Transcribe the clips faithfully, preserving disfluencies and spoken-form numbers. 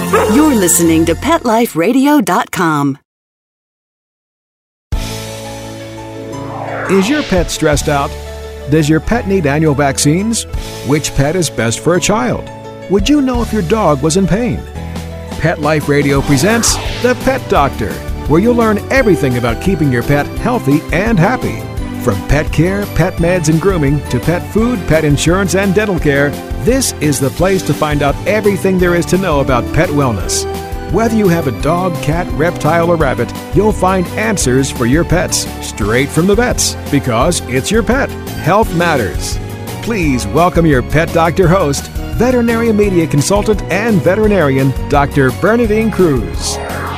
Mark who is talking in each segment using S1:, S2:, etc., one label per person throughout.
S1: You're listening to Pet Life Radio dot com.
S2: Is your pet stressed out? Does your pet need annual vaccines? Which pet is best for a child? Would you know if your dog was in pain? Pet Life Radio presents The Pet Doctor, where you'll learn everything about keeping your pet healthy and happy. From pet care, pet meds and grooming, to pet food, pet insurance, and dental care, this is the place to find out everything there is to know about pet wellness. Whether you have a dog, cat, reptile, or rabbit, you'll find answers for your pets straight from the vets, because it's your pet. Health matters. Please welcome your Pet Doctor host, veterinary media consultant and veterinarian, Doctor Bernadine Cruz.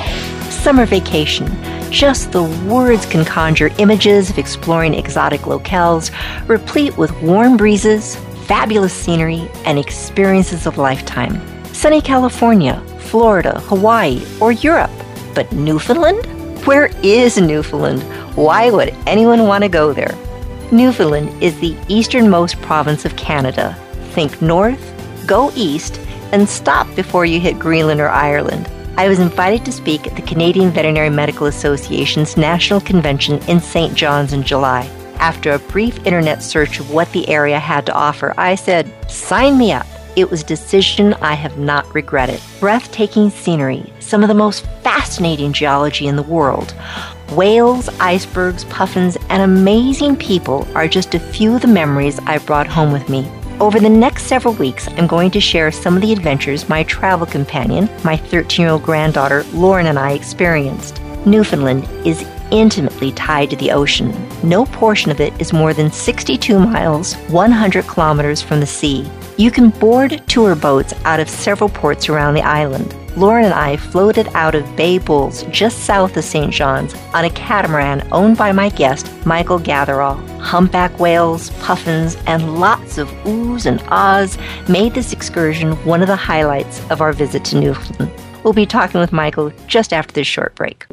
S3: Summer vacation. Just the words can conjure images of exploring exotic locales, replete with warm breezes, fabulous scenery, and experiences of a lifetime. Sunny California, Florida, Hawaii, or Europe. But Newfoundland? Where is Newfoundland? Why would anyone want to go there? Newfoundland is the easternmost province of Canada. Think north, go east, and stop before you hit Greenland or Ireland. I was invited to speak at the Canadian Veterinary Medical Association's National Convention in Saint John's in July. After a brief internet search of what the area had to offer, I said, sign me up. It was a decision I have not regretted. Breathtaking scenery, some of the most fascinating geology in the world. Whales, icebergs, puffins, and amazing people are just a few of the memories I brought home with me. Over the next several weeks, I'm going to share some of the adventures my travel companion, my thirteen-year-old granddaughter, Lauren, and I experienced. Newfoundland is intimately tied to the ocean. No portion of it is more than sixty-two miles, one hundred kilometers from the sea. You can board tour boats out of several ports around the island. Lauren and I floated out of Bay Bulls, just south of Saint John's, on a catamaran owned by my guest, Michael Gatherall. Humpback whales, puffins, and lots of oohs and ahs made this excursion one of the highlights of our visit to Newfoundland. We'll be talking with Michael just after this short break.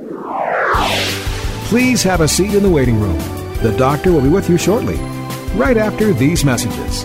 S2: Please have a seat in the waiting room. The doctor will be with you shortly, right after these messages.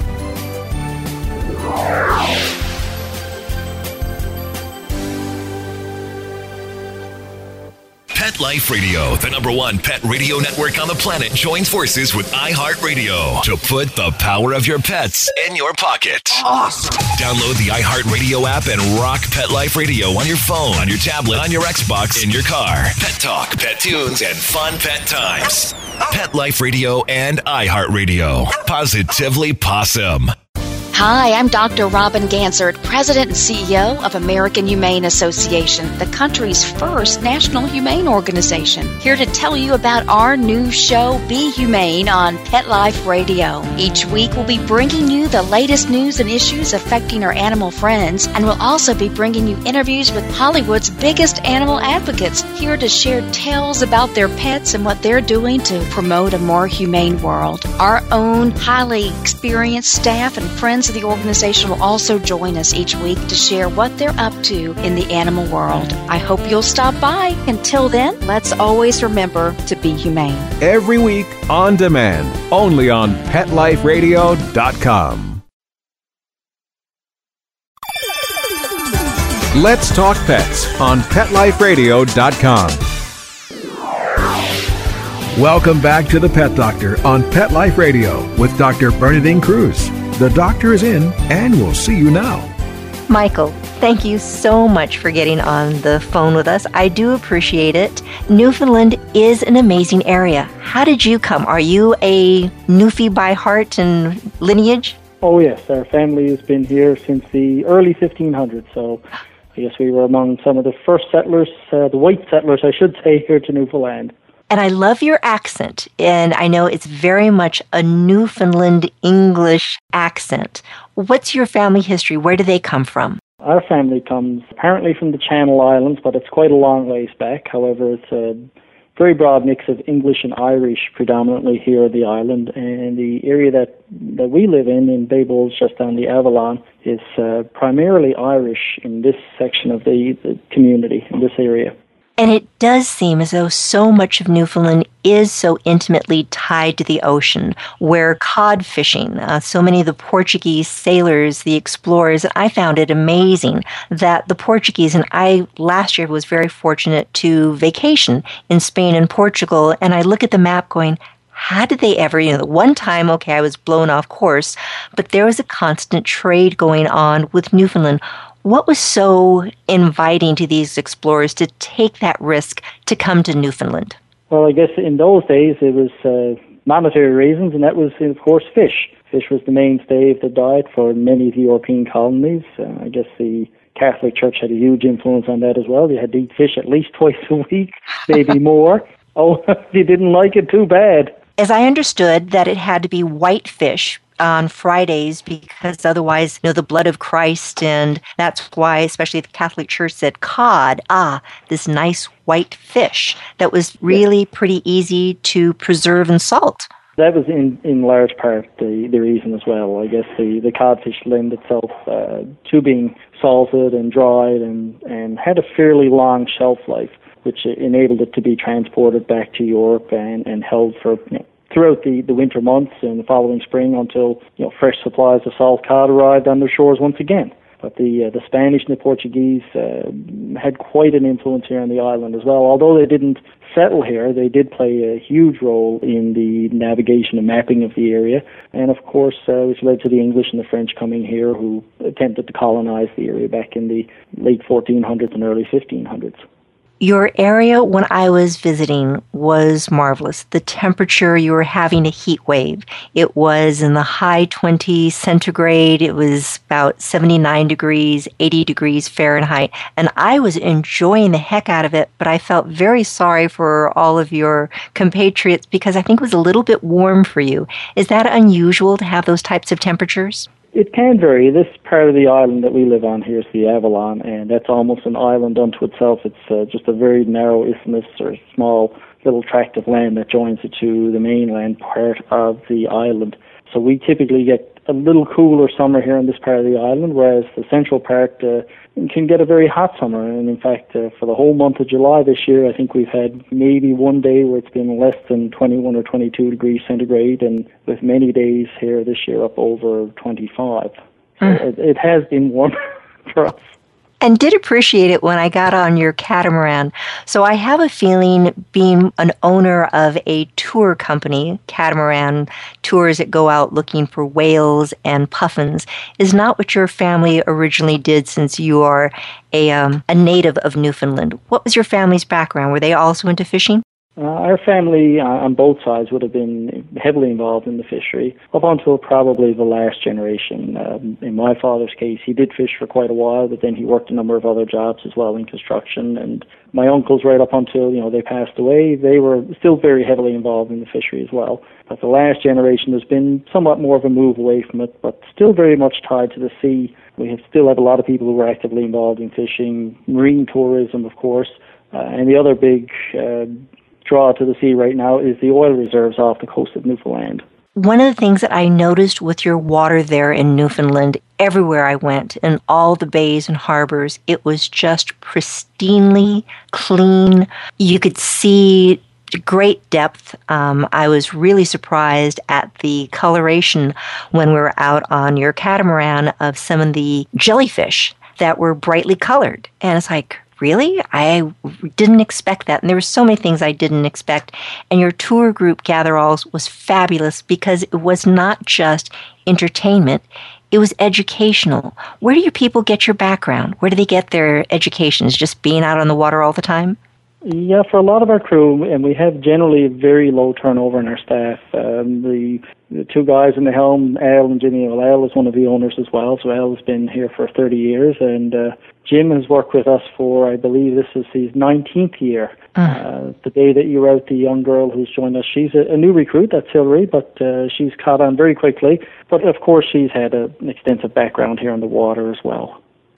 S4: Pet Life Radio, the number one pet radio network on the planet, joins forces with iHeartRadio to put the power of your pets in your pocket. Awesome! Download the iHeartRadio app and rock Pet Life Radio on your phone, on your tablet, on your Xbox, in your car. Pet talk, pet tunes, and fun pet times. Pet Life Radio and iHeartRadio. Positively Possum.
S5: Hi, I'm Doctor Robin Gansert, President and C E O of American Humane Association, the country's first national humane organization. Here to tell you about our new show, Be Humane, on Pet Life Radio. Each week we'll be bringing you the latest news and issues affecting our animal friends, and we'll also be bringing you interviews with Hollywood's biggest animal advocates, here to share tales about their pets and what they're doing to promote a more humane world. Our own highly experienced staff and friends of the organization will also join us each week to share what they're up to in the animal world. I hope you'll stop by. Until then, let's always remember to be humane.
S2: Every week on demand, only on Pet Life Radio dot com. Let's talk pets on Pet Life Radio dot com. Welcome back to the Pet Doctor on Pet Life Radio with Doctor Bernadine Cruz. The doctor is in, and we'll see you now.
S3: Michael, thank you so much for getting on the phone with us. I do appreciate it. Newfoundland is an amazing area. How did you come? Are you a Newfie by heart and lineage?
S6: Oh, yes. Our family has been here since the early fifteen hundreds, so I guess we were among some of the first settlers, uh, the white settlers, I should say, here to Newfoundland.
S3: And I love your accent, and I know it's very much a Newfoundland English accent. What's your family history? Where do they come from?
S6: Our family comes apparently from the Channel Islands, but it's quite a long ways back. However, it's a very broad mix of English and Irish predominantly here on the island. And the area that, that we live in, in Bay Bulls, just on the Avalon, is uh, primarily Irish in this section of the, the community, in this area.
S3: And it does seem as though so much of Newfoundland is so intimately tied to the ocean, where cod fishing, uh, so many of the Portuguese sailors, the explorers, and I found it amazing that the Portuguese, and I last year was very fortunate to vacation in Spain and Portugal, and I look at the map going, how did they ever, you know, the one time, okay, I was blown off course, but there was a constant trade going on with Newfoundland. What was so inviting to these explorers to take that risk to come to Newfoundland?
S6: Well, I guess in those days it was uh, monetary reasons, and that was, of course, fish. Fish was the mainstay of the diet for many of the European colonies. Uh, I guess the Catholic Church had a huge influence on that as well. You had to eat fish at least twice a week, maybe more. Oh, you didn't like it, too bad.
S3: As I understood that it had to be white fish on Fridays because otherwise, you know, the blood of Christ, and that's why especially the Catholic Church said cod, ah, this nice white fish that was really pretty easy to preserve and salt.
S6: That was in, in large part the, the reason as well. I guess the, the codfish lend itself uh, to being salted and dried and, and had a fairly long shelf life, which enabled it to be transported back to Europe and, and held for, you know, throughout the, the winter months and the following spring until, you know, fresh supplies of salt cod arrived on their shores once again. But the uh, the Spanish and the Portuguese uh, had quite an influence here on the island as well. Although they didn't settle here, they did play a huge role in the navigation and mapping of the area, and of course, uh, which led to the English and the French coming here, who attempted to colonize the area back in the late fourteen hundreds and early fifteen hundreds.
S3: Your area when I was visiting was marvelous. The temperature, you were having a heat wave. It was in the high twenties centigrade. It was about seventy-nine degrees, eighty degrees Fahrenheit. And I was enjoying the heck out of it, but I felt very sorry for all of your compatriots because I think it was a little bit warm for you. Is that unusual to have those types of temperatures?
S6: It can vary. This part of the island that we live on here is the Avalon, and that's almost an island unto itself. It's uh, just a very narrow isthmus or small little tract of land that joins it to the mainland part of the island. So we typically get a little cooler summer here in this part of the island, whereas the central part uh, can get a very hot summer. And in fact, uh, for the whole month of July this year, I think we've had maybe one day where it's been less than twenty-one or twenty-two degrees centigrade, and with many days here this year up over twenty-five. So mm. it, it has been warm for us.
S3: And did appreciate it when I got on your catamaran. So I have a feeling, being an owner of a tour company, catamaran tours that go out looking for whales and puffins, is not what your family originally did, since you are a um, a native of Newfoundland. What was your family's background? Were they also into fishing?
S6: Uh, our family uh, on both sides would have been heavily involved in the fishery up until probably the last generation. Um, in my father's case, he did fish for quite a while, but then he worked a number of other jobs as well in construction. And my uncles, right up until, you know, they passed away, they were still very heavily involved in the fishery as well. But the last generation, there's been somewhat more of a move away from it, but still very much tied to the sea. We have, still have a lot of people who are actively involved in fishing, marine tourism, of course, uh, and the other big uh, draw to the sea right now is the oil reserves off the coast of Newfoundland.
S3: One of the things that I noticed with your water there in Newfoundland, everywhere I went, in all the bays and harbors, it was just pristinely clean. You could see great depth. Um, I was really surprised at the coloration when we were out on your catamaran of some of the jellyfish that were brightly colored. And it's like, really? I didn't expect that. And there were so many things I didn't expect. And your tour group, Gatheralls, was fabulous because it was not just entertainment. It was educational. Where do your people get your background? Where do they get their education? Is it just being out on the water all the time?
S6: Yeah, for a lot of our crew, and we have generally a very low turnover in our staff. Um, the, the two guys in the helm, Al and Jimmy, well, Al is one of the owners as well, so Al has been here for thirty years, and uh, Jim has worked with us for, I believe this is his nineteenth year. Mm. Uh, the day that you were out, the young girl who's joined us, she's a, a new recruit, that's Hillary, but uh, she's caught on very quickly. But of course, she's had a, an extensive background here on the water as well.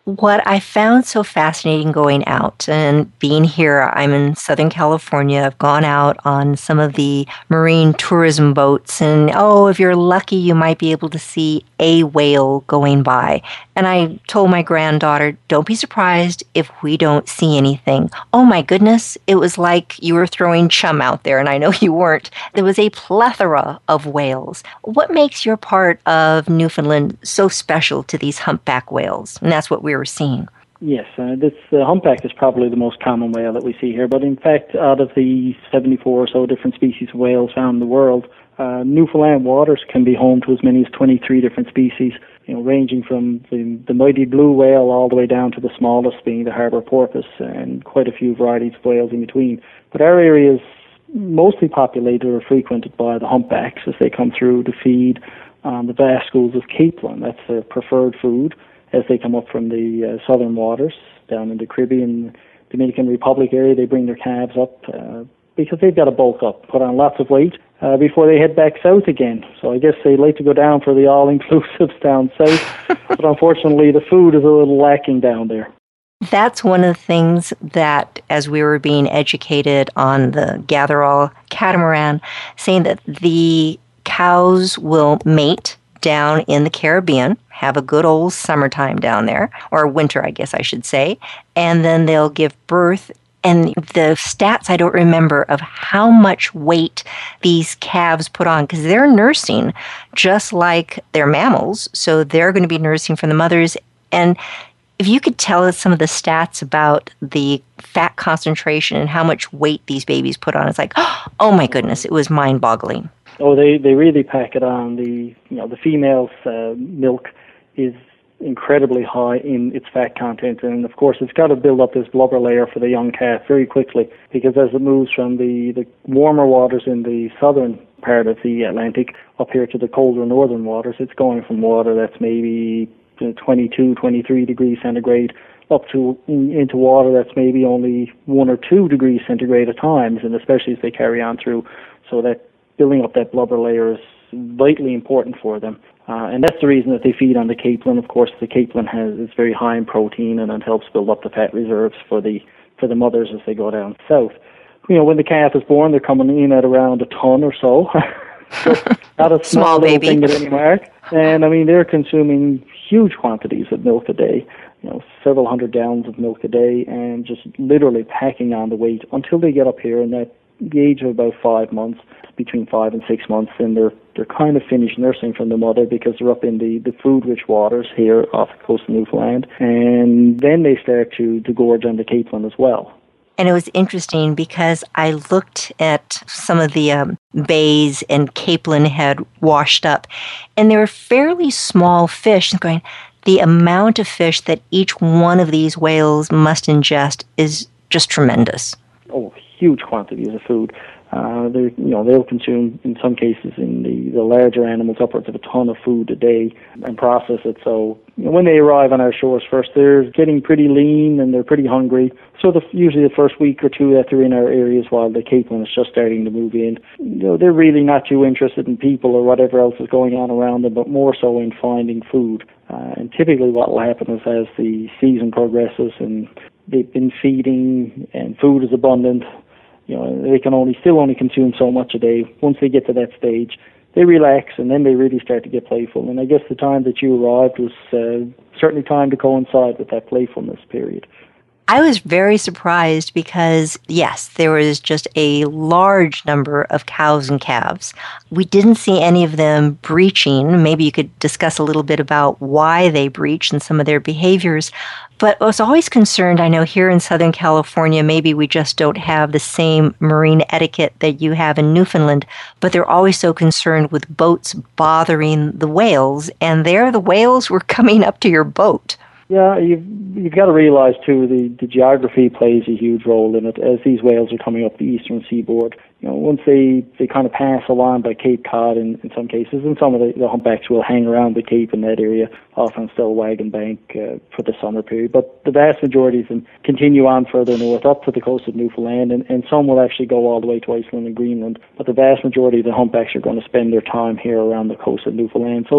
S3: What I found so fascinating going out and being here, I'm in Southern California. I've gone out on some of the marine tourism boats, and oh, if you're lucky, you might be able to see a whale going by. And I told my granddaughter, don't be surprised if we don't see anything. Oh my goodness, it was like you were throwing chum out there, and I know you weren't. There was a plethora of whales. What makes your part of Newfoundland so special to these humpback whales? And that's what we were seeing.
S6: Yes, uh, this uh, humpback is probably the most common whale that we see here. But in fact, out of the seventy-four or so different species of whales found in the world, uh, Newfoundland waters can be home to as many as twenty-three different species, you know, ranging from the, the mighty blue whale all the way down to the smallest, being the harbour porpoise, and quite a few varieties of whales in between. But our area is mostly populated or frequented by the humpbacks as they come through to feed on the vast schools of capelin. That's their preferred food as they come up from the uh, southern waters down in the Caribbean, Dominican Republic area. They bring their calves up uh, because they've got to bulk up, put on lots of weight uh, before they head back south again. So I guess they like to go down for the all-inclusives down south, but unfortunately the food is a little lacking down there.
S3: That's one of the things that, as we were being educated on the Gatherall catamaran, saying that the cows will mate down in the Caribbean, have a good old summertime down there, or winter, I guess I should say, and then they'll give birth. And the stats I don't remember of how much weight these calves put on, because they're nursing just like they're mammals, so they're going to be nursing from the mothers. And if you could tell us some of the stats about the fat concentration and how much weight these babies put on, it's like, oh my goodness, it was mind-boggling.
S6: Oh, they, they really pack it on. The you know the female's uh, milk is incredibly high in its fat content, and of course it's got to build up this blubber layer for the young calf very quickly, because as it moves from the, the warmer waters in the southern part of the Atlantic up here to the colder northern waters, it's going from water that's maybe twenty-two, twenty-three degrees centigrade up to in, into water that's maybe only one or two degrees centigrade at times, and especially as they carry on through. So that building up that blubber layer is vitally important for them. Uh, and that's the reason that they feed on the capelin. Of course, the capelin has is very high in protein, and it helps build up the fat reserves for the for the mothers as they go down south. You know, when the calf is born, they're coming in at around a ton or so. So not a small, small baby thing at any mark. And I mean, they're consuming huge quantities of milk a day. You know, several hundred gallons of milk a day, and just literally packing on the weight until they get up here in that the age of about five months, between five and six months, and they're they're kind of finished nursing from the mother because they're up in the, the food-rich waters here off the coast of Newfoundland, and then they start to, to gorge on the capelin as well.
S3: And it was interesting because I looked at some of the um, bays and capelin had washed up, and they were fairly small fish. And going, the amount of fish that each one of these whales must ingest is just tremendous.
S6: Oh, huge quantities of food. Uh, they, you know, they'll consume, in some cases, in the, the larger animals, upwards of a ton of food a day and process it. So you know, when they arrive on our shores first, they're getting pretty lean and they're pretty hungry. So the, usually the first week or two that they're in our areas while the capelin is just starting to move in, you know, they're really not too interested in people or whatever else is going on around them, but more so in finding food. Uh, and typically what will happen is as the season progresses and they've been feeding and food is abundant, you know, they can only still only consume so much a day. Once they get to that stage, they relax, and then they really start to get playful. And I guess the time that you arrived was uh, certainly time to coincide with that playfulness period.
S3: I was very surprised because, yes, there was just a large number of cows and calves. We didn't see any of them breaching. Maybe you could discuss a little bit about why they breached and some of their behaviors. But I was always concerned, I know here in Southern California, maybe we just don't have the same marine etiquette that you have in Newfoundland, but they're always so concerned with boats bothering the whales, and there the whales were coming up to your boat.
S6: Yeah, you've, you've got to realize, too, the, the geography plays a huge role in it. As these whales are coming up the eastern seaboard, you know, once they, they kind of pass along by Cape Cod in, in some cases, and some of the, the humpbacks will hang around the Cape in that area, often still Wagon Bank uh, for the summer period. But the vast majority of them continue on further north up to the coast of Newfoundland, and, and some will actually go all the way to Iceland and Greenland. But the vast majority of the humpbacks are going to spend their time here around the coast of Newfoundland. So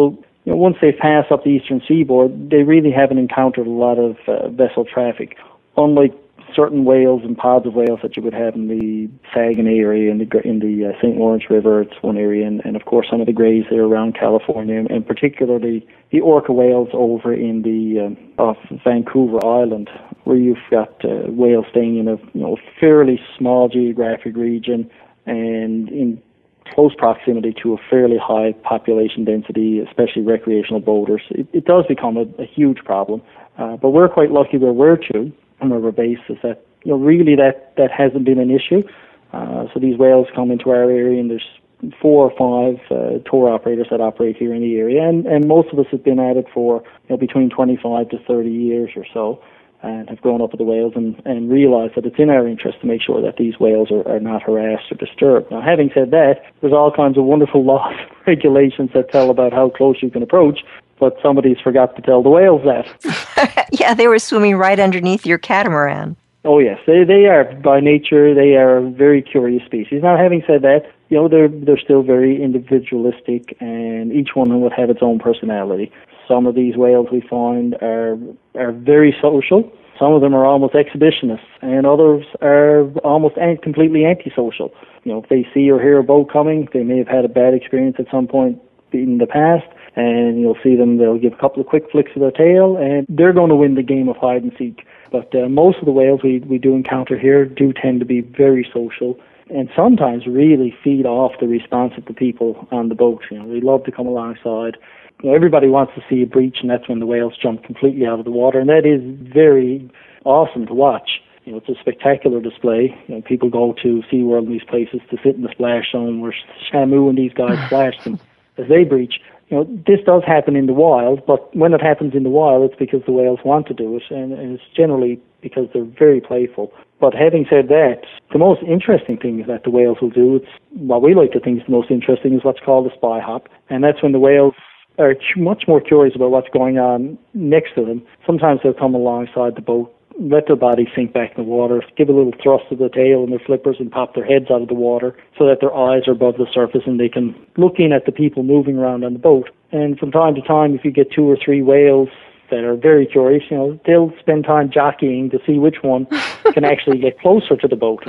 S6: you know, once they pass up the eastern seaboard, they really haven't encountered a lot of uh, vessel traffic, unlike certain whales and pods of whales that you would have in the Saguenay area, in the in the uh, Saint Lawrence River. It's one area, and, and of course some of the greys there around California, and particularly the orca whales over in the um, off Vancouver Island, where you've got uh, whales staying in a you know fairly small geographic region and in close proximity to a fairly high population density, especially recreational boaters. It, it does become a, a huge problem, uh, but we're quite lucky where we're to. On our base is that you know really that, that hasn't been an issue. Uh, so these whales come into our area, and there's four or five uh, tour operators that operate here in the area, and, and most of us have been at it for you know between twenty-five to thirty years or so, and have grown up with the whales and, and realized that it's in our interest to make sure that these whales are, are not harassed or disturbed. Now, having said that, there's all kinds of wonderful laws and regulations that tell about how close you can approach, but somebody's forgot to tell the whales that.
S3: Yeah, they were swimming right underneath your catamaran.
S6: Oh, yes. They they are, by nature, they are a very curious species. Now, having said that, you know, they're, they're still very individualistic, and each one would have its own personality. Some of these whales we find are are very social. Some of them are almost exhibitionists, and others are almost an- completely antisocial. You know, if they see or hear a boat coming, they may have had a bad experience at some point in the past, and you'll see them, they'll give a couple of quick flicks of their tail, and they're going to win the game of hide and seek. But uh, most of the whales we, we do encounter here do tend to be very social, and sometimes really feed off the response of the people on the boat. You know, they love to come alongside. You know, everybody wants to see a breach, and that's when the whales jump completely out of the water, and that is very awesome to watch. You know, it's a spectacular display. You know, people go to SeaWorld and these places to sit in the splash zone where Shamu and these guys splash them as they breach. You know, this does happen in the wild, but when it happens in the wild, it's because the whales want to do it, and, and it's generally because they're very playful. But having said that, the most interesting thing that the whales will do, it's what we like to think is the most interesting, is what's called a spy hop, and that's when the whales are much more curious about what's going on next to them. Sometimes they'll come alongside the boat, let their body sink back in the water, give a little thrust of the tail and their flippers and pop their heads out of the water so that their eyes are above the surface and they can look in at the people moving around on the boat. And from time to time, if you get two or three whales that are very curious, you know, they'll spend time jockeying to see which one can actually get closer to the boat.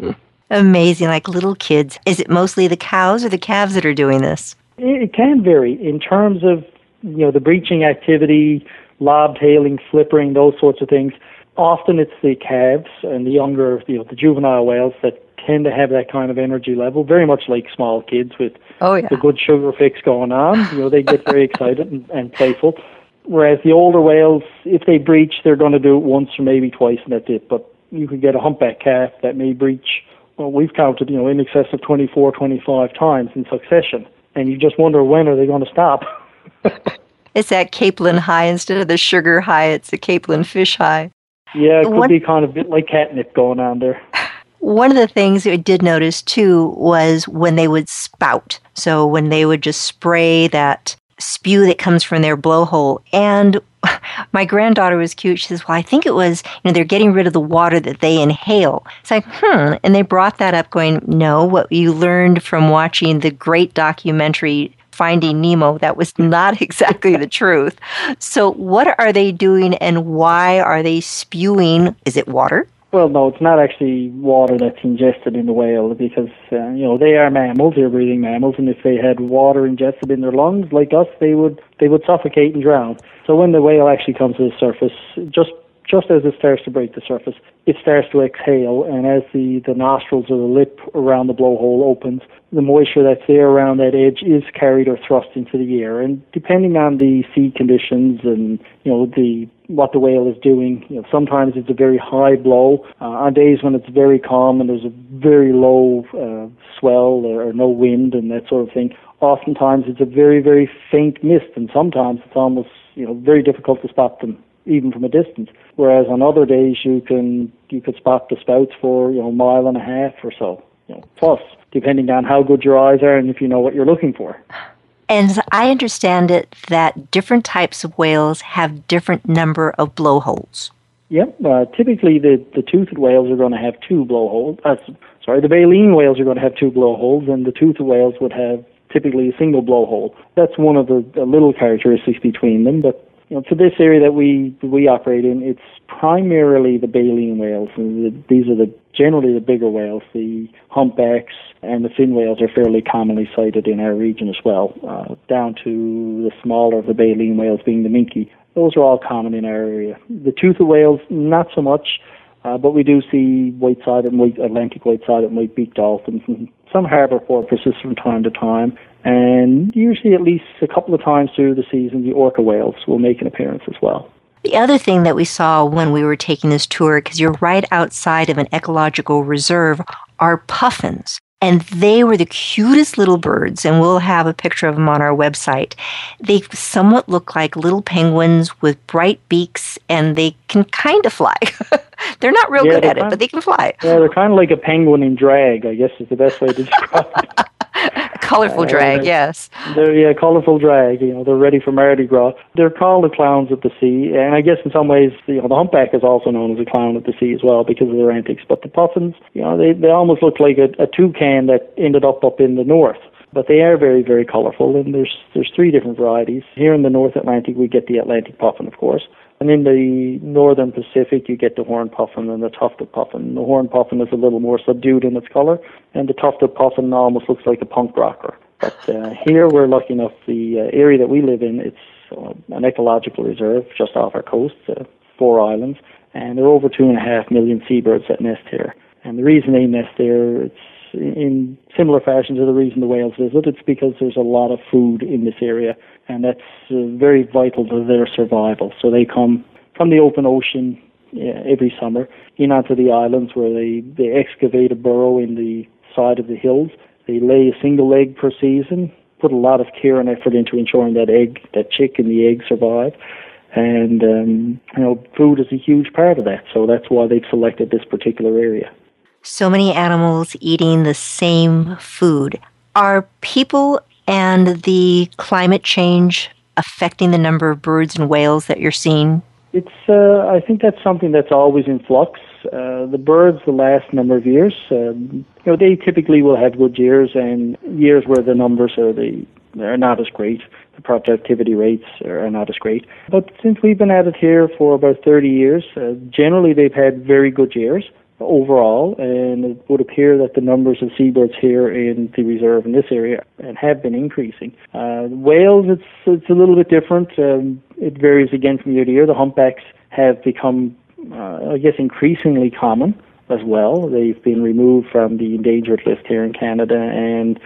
S3: Amazing, like little kids. Is it mostly the cows or the calves that are doing this?
S6: It can vary in terms of, you know, the breaching activity, lob-tailing, flippering, those sorts of things. Often it's the calves and the younger, you know, the juvenile whales that tend to have that kind of energy level, very much like small kids with
S3: oh, yeah.
S6: the good sugar fix going on. You know, they get very excited and, and playful. Whereas the older whales, if they breach, they're going to do it once or maybe twice, and that's it. But you could get a humpback calf that may breach, well, we've counted, you know, in excess of twenty-four, twenty-five times in succession. And you just wonder, when are they going to stop?
S3: It's that capelin high instead of the sugar high. It's the capelin fish high.
S6: Yeah, it could
S3: One,
S6: be kind of a bit like catnip going on there.
S3: One of the things I did notice, too, was when they would spout. So when they would just spray that spew that comes from their blowhole. And my granddaughter was cute. She says, well, I think it was, you know, they're getting rid of the water that they inhale. It's like, hmm. And they brought that up going, no, what you learned from watching the great documentary Finding Nemo, that was not exactly the truth. So what are they doing and why are they spewing? Is it water?
S6: Well, no, it's not actually water that's ingested in the whale because, uh, you know, they are mammals, they're breathing mammals, and if they had water ingested in their lungs, like us, they would they would suffocate and drown. So when the whale actually comes to the surface, just just as it starts to break the surface, it starts to exhale, and as the, the nostrils or the lip around the blowhole opens, the moisture that's there around that edge is carried or thrust into the air. And depending on the sea conditions and, you know, the what the whale is doing, you know, sometimes it's a very high blow. Uh, on days when it's very calm and there's a very low uh, swell or, or no wind and that sort of thing, oftentimes it's a very, very faint mist, and sometimes it's almost, you know, very difficult to spot them even from a distance. Whereas on other days you can you could spot the spouts for, you know, a mile and a half or so, you know, plus, depending on how good your eyes are and if you know what you're looking for.
S3: And as I understand it, that different types of whales have different number of blowholes.
S6: Yep. Uh, typically, the, the toothed whales are going to have two blowholes. Uh, sorry, the baleen whales are going to have two blowholes, and the toothed whales would have typically a single blowhole. That's one of the, the little characteristics between them. But you know, for this area that we we operate in, it's primarily the baleen whales. And the, these are the generally the bigger whales. The humpbacks and the fin whales are fairly commonly sighted in our region as well, uh, down to the smaller of the baleen whales being the minke. Those are all common in our area. The toothed whales, not so much, uh, but we do see white-sided and white, Atlantic white-sided and white-beaked dolphins and some harbour porpoises from time to time. And usually at least a couple of times through the season, the orca whales will make an appearance as well.
S3: The other thing that we saw when we were taking this tour, because you're right outside of an ecological reserve, are puffins. And they were the cutest little birds, and we'll have a picture of them on our website. They somewhat look like little penguins with bright beaks, and they can kind of fly. They're not real yeah, good at it, but they can fly.
S6: Yeah, they're kind of like a penguin in drag, I guess is the best way to describe it.
S3: Colorful uh, drag, yes.
S6: They're yeah, colorful drag. You know, they're ready for Mardi Gras. They're called the clowns of the sea, and I guess in some ways, you know, the humpback is also known as a clown of the sea as well because of their antics. But the puffins, you know, they they almost look like a, a toucan that ended up up in the north. But they are very, very colorful, and there's there's three different varieties. Here in the North Atlantic, we get the Atlantic puffin, of course. And in the northern Pacific, you get the horned puffin and the tufted puffin. The horned puffin is a little more subdued in its color, and the tufted puffin almost looks like a punk rocker. But uh, here we're lucky enough, the uh, area that we live in, it's uh, an ecological reserve just off our coast, uh, four islands, and there are over two and a half million seabirds that nest here. And the reason they nest there, it's in similar fashion to the reason the whales visit. It's because there's a lot of food in this area, and that's uh, very vital to their survival. So they come from the open ocean uh, every summer in onto the islands where they, they excavate a burrow in the side of the hills. They lay a single egg per season, put a lot of care and effort into ensuring that egg, that chick and the egg survive. And, um, you know, food is a huge part of that. So that's why they've selected this particular area.
S3: So many animals eating the same food. Are people and the climate change affecting the number of birds and whales that you're seeing?
S6: It's, uh, I think that's something that's always in flux. Uh, the birds, the last number of years, um, you know, they typically will have good years and years where the numbers are the are not as great. The productivity rates are not as great. But since we've been at it here for about thirty years, uh, generally they've had very good years overall, and it would appear that the numbers of seabirds here in the reserve in this area and have been increasing. Uh, whales, it's it's a little bit different. Um, it varies again from year to year. The humpbacks have become, uh, I guess, increasingly common as well. They've been removed from the endangered list here in Canada and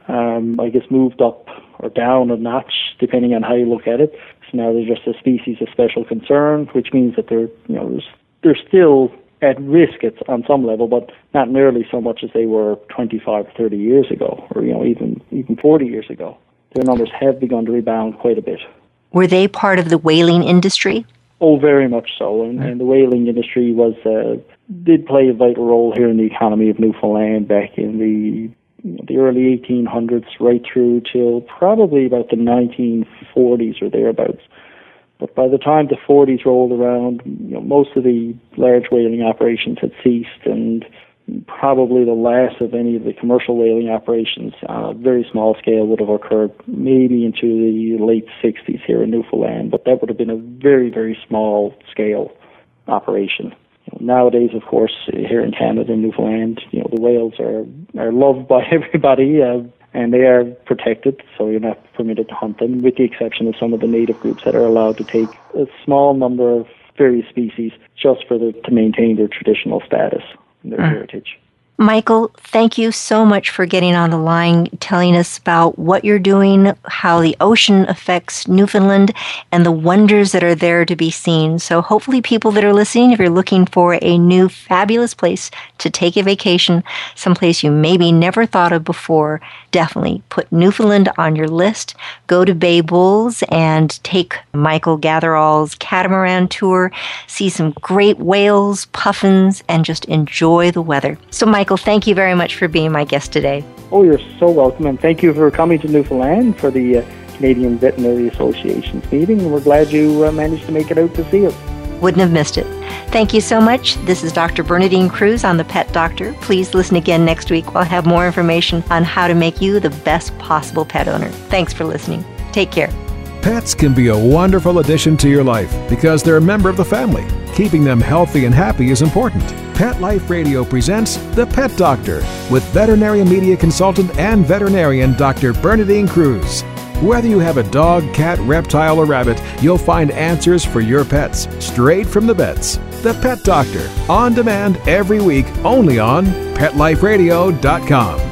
S6: um, I guess moved up or down a notch depending on how you look at it. So now they're just a species of special concern, which means that they're, you know, they're still at risk at, on some level, but not nearly so much as they were twenty-five or thirty years ago, or you know, even even forty years ago. Their numbers have begun to rebound quite a bit.
S3: Were they part of the whaling industry?
S6: Oh, very much so. And, and the whaling industry was uh, did play a vital role here in the economy of Newfoundland back in the you know, the early eighteen hundreds, right through till probably about the nineteen forties or thereabouts. But by the time the forties rolled around, you know, most of the large whaling operations had ceased, and probably the last of any of the commercial whaling operations on a very small scale would have occurred maybe into the late sixties here in Newfoundland. But that would have been a very, very small scale operation. You know, nowadays, of course, here in Canada and Newfoundland, you know, the whales are, are loved by everybody. Uh, And they are protected, so you're not permitted to hunt them, with the exception of some of the native groups that are allowed to take a small number of various species just for the, to maintain their traditional status and their mm. heritage.
S3: Michael, thank you so much for getting on the line, telling us about what you're doing, how the ocean affects Newfoundland, and the wonders that are there to be seen. So hopefully people that are listening, if you're looking for a new fabulous place to take a vacation, someplace you maybe never thought of before, definitely put Newfoundland on your list. Go to Bay Bulls and take Michael Gatherall's catamaran tour, see some great whales, puffins, and just enjoy the weather. So Michael, thank you very much for being my guest today.
S6: Oh, you're so welcome, and thank you for coming to Newfoundland for the uh, Canadian Veterinary Association's meeting, and we're glad you uh, managed to make it out to see us.
S3: Wouldn't have missed it. Thank you so much. This is Doctor Bernadine Cruz on The Pet Doctor. Please listen again next week. We'll have more information on how to make you the best possible pet owner. Thanks for listening. Take care.
S2: Pets can be a wonderful addition to your life because they're a member of the family. Keeping them healthy and happy is important. Pet Life Radio presents The Pet Doctor with veterinary media consultant and veterinarian Doctor Bernadine Cruz. Whether you have a dog, cat, reptile, or rabbit, you'll find answers for your pets straight from the vets. The Pet Doctor, on demand every week, only on pet life radio dot com.